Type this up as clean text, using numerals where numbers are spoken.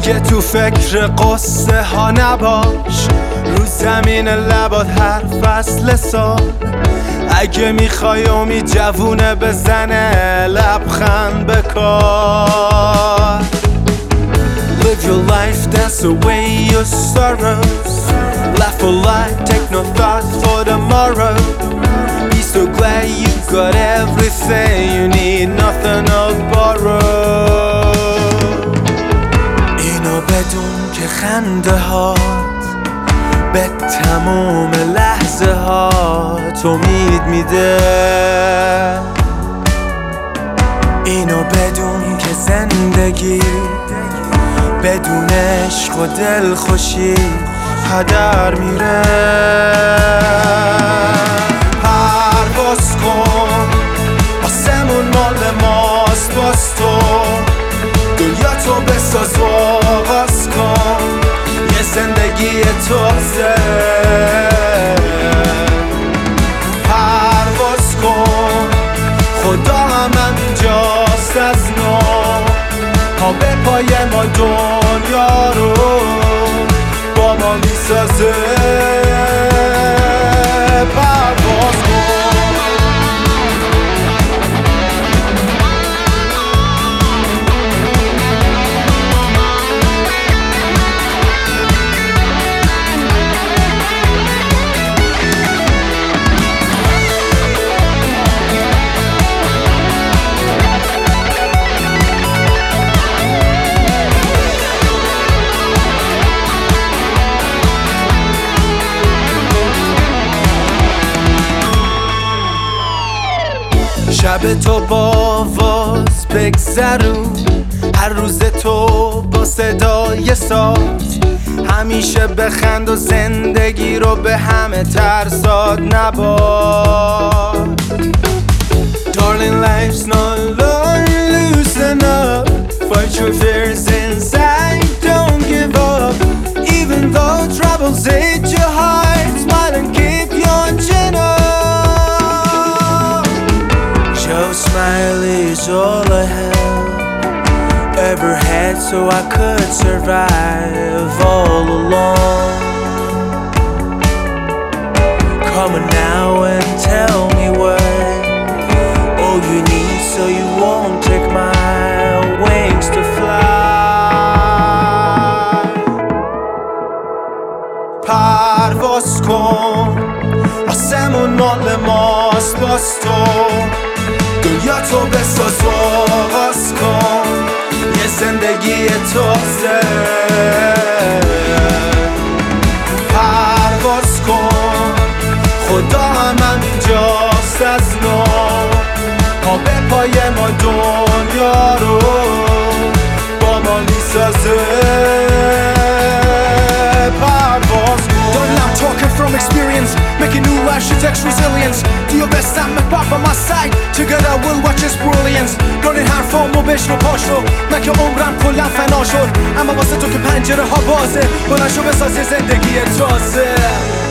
دیگه تو فکر قصه ها نباش، رو زمین لبات هر فصل سال. اگه میخوای امید جوونه بزنه، لبخند بکار. Live your life, dance away your sorrows. Laugh a lot, take no thought for tomorrow. Be so glad you got everything you need, nothing to borrow. اینو بدون که خنده هات به تموم لحظه هات امید میده. اینو بدون که زندگی بدون عشق و دلخوشی هدر میره. پرواز کن، آسمون مال ماست، باز تو دنیا تو بساز و آغاز کن یه زندگی تازه. پرواز کن، خدا هم اینجاست از نو، پا به پای ما دنیا رو با ما میسازه. پرواز کن. شب تو با آواز بگذرون، هر روز تو با صدای ساز. همیشه بخند و زندگی رو به همه ترسات نباد. Darling, life's not long, loosen up. Fight your fears inside, don't give up. Even though troubles hit your heart, smile and keep your chin up. Your smile is all I have ever had, so I could survive all alone. Come on now and tell me what all you need, so you won't take my wings to fly. پرواز کن، آسمون مال ماست، باز تو دنیا تو بساز و آغاز کن یه زندگی تازه. پرواز کن، خدا هم اینجاست از نو، پا به پای ما دنیا رو با ما میسازه. پرواز کن. Darling, I'm talking from experience, making new life shit takes resilience. Do your best and make pop on my side, together we'll watch its brilliance. رانین حرفامو بشنو پاشو، من که عمرم کلا فنا شد، اما واسه تو که پنجره ها بازه، بلند شو بساز یه زندگی تازه.